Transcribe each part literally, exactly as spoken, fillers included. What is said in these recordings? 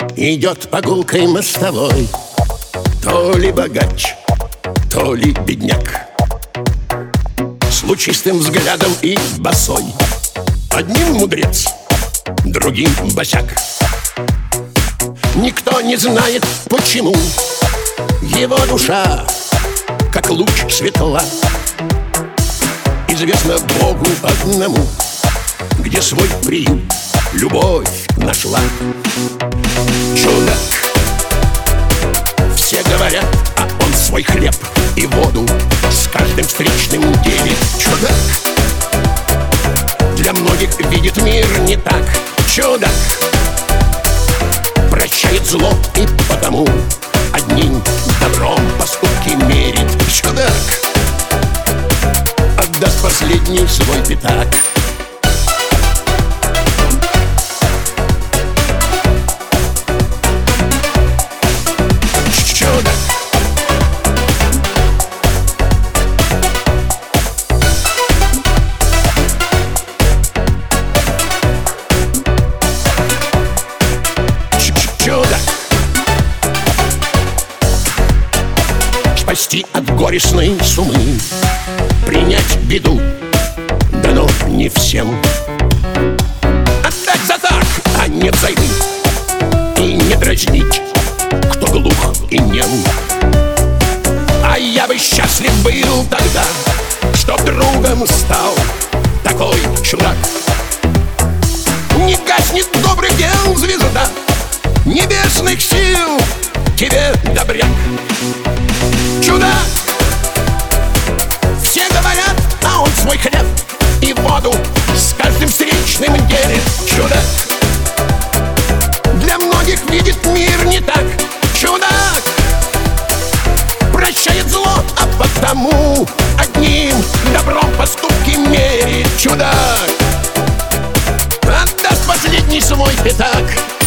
идет по гулкой мостовой, то ли богач, то ли бедняк, с лучистым взглядом и босой. Одним мудрец, другим босяк. Никто не знает, почему его душа, как луч светла, известно Богу одному, где свой приют любовь нашла. Чудак, все говорят, а он свой хлеб и воду с каждым встречным делит. Чудак, для многих видит мир не так. Чудак, прощает зло и потому одним добром поступки мерит. Чудак отдаст последний свой пятак. Чудак, чудак, спасти от горестной сумы, принять беду дано не всем. Отдать за так, а не взаймы, и не дразнить, кто глух и нем. А я бы счастлив был тогда, чтоб другом стал такой чудак. Не гаснет добрых дел звезда небесных сил, тебе, добряк. Чудак, все говорят, а он свой хлеб и воду с каждым встречным делит. Чудак, для многих видит мир не так. Чудак, прощает зло, а потому одним добром поступки мерит. Чудак отдаст последний свой пятак.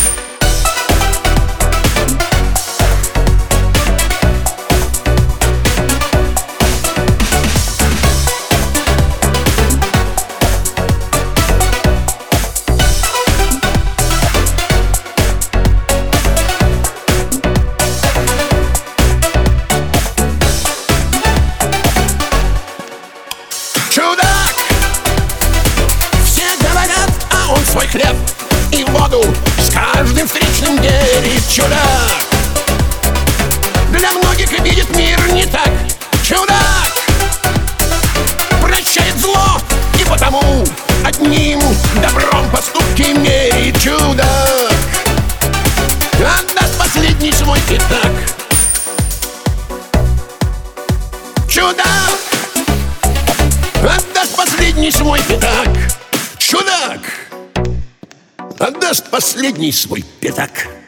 Чудак, все говорят, а он свой хлеб и воду с каждым встречным делит. Чудак, для многих видит мир не так. Чудак прощает зло и потому одним добром поступки мерит. Чудак отдаст последний свой пятак. Чудак отдаст последний свой пятак. Чудак отдаст последний свой пятак.